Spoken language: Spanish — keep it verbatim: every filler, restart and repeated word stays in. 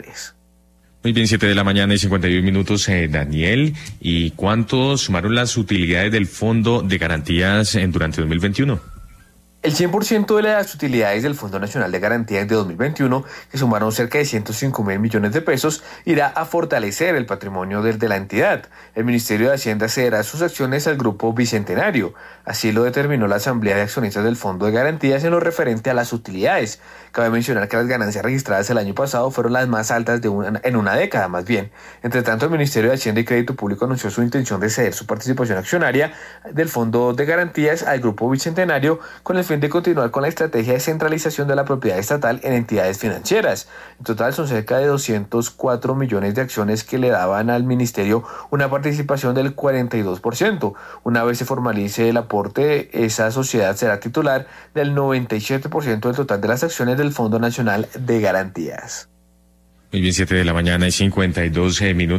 Muy bien, siete de la mañana y cincuenta y uno minutos, eh, Daniel. ¿Y cuánto sumaron las utilidades del Fondo de Garantías en, durante dos mil veintiuno? El cien por ciento de las utilidades del Fondo Nacional de Garantías de dos mil veintiuno, que sumaron cerca de ciento cinco mil millones de pesos, irá a fortalecer el patrimonio de, de la entidad. El Ministerio de Hacienda cederá sus acciones al Grupo Bicentenario. Así lo determinó la Asamblea de Accionistas del Fondo de Garantías en lo referente a las utilidades. Cabe mencionar que las ganancias registradas el año pasado fueron las más altas de una, en una década más bien. Entre tanto, el Ministerio de Hacienda y Crédito Público anunció su intención de ceder su participación accionaria del Fondo de Garantías al Grupo Bicentenario con el fin de continuar con la estrategia de centralización de la propiedad estatal en entidades financieras. En total son cerca de doscientos cuatro millones de acciones que le daban al ministerio una participación del cuarenta y dos por ciento. Una vez se formalice el aporte, esa sociedad será titular del noventa y siete por ciento del total de las acciones del Fondo Nacional de Garantías. Muy bien, siete de la mañana y cincuenta y dos minutos.